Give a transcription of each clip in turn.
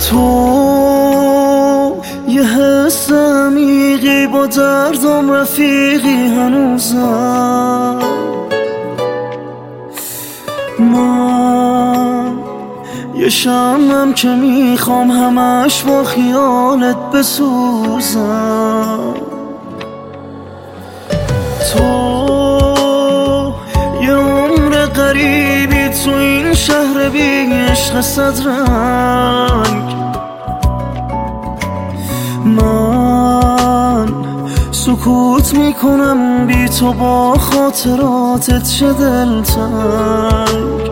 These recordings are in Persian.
تو یه حس عمیقی با دردم رفیقی هنوزم. من یه شمعم که میخوام همش با خیالت بسوزم. تو یه عمر غریبی تو این شهر بی عشق صدرنگ. من سکوت میکنم بی تو با خاطراتت چه دلتنگ.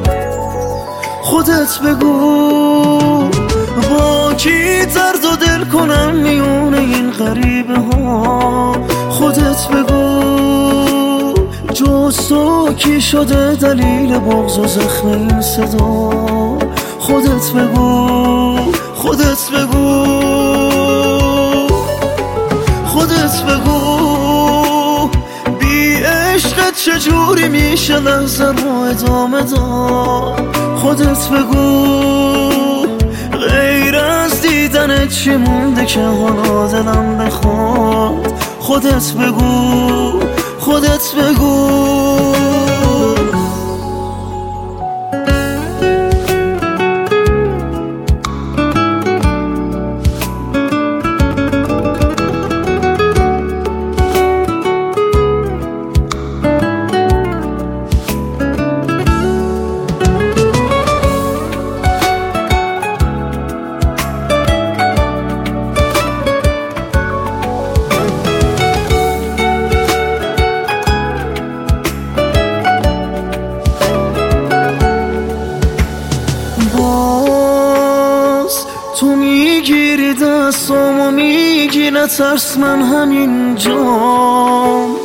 خودت بگو با کی درد و دل کنم میونه این غریبه ها. خودت بگو جز تو کی شده دلیل بغض و زخم این صدا. خودت بگو، خودت بگو، خودت بگو بی عشقت چجوری میشه لحظه رو ادامه داد. خودت بگو غیر از دیدنت چی مونده که حالا دلم بخواد. خودت بگو، خودت بگو. تو میگیری دستامو میگی نترس من همینجام.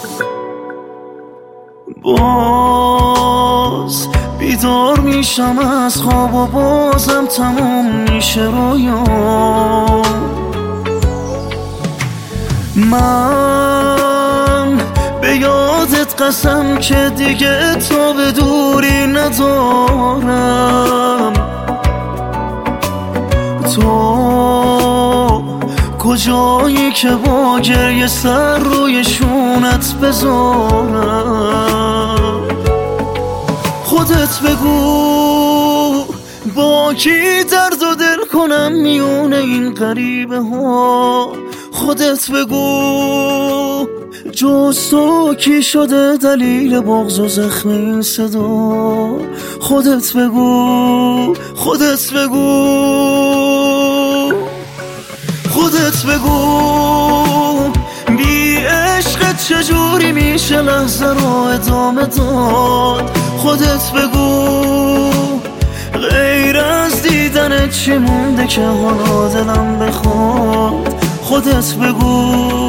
باز بیدار میشم از خواب و بازم تموم میشه رویام. من به یادت قسم که دیگه تا به دوری ندارم. تو کجایی که با گریه سر روی شونت بذارم. خودت بگو با کی درد و دل کنم میونه این غریبه ها. خودت بگو جز تو کی شده دلیل بغض و زخم این صدا. خودت بگو، خودت بگو، خودت بگو بی عشقت چجوری میشه لحظه رو ادامه داد. خودت بگو غیر از دیدنت چی مونده که حالا دلم بخواد. خودت بگو.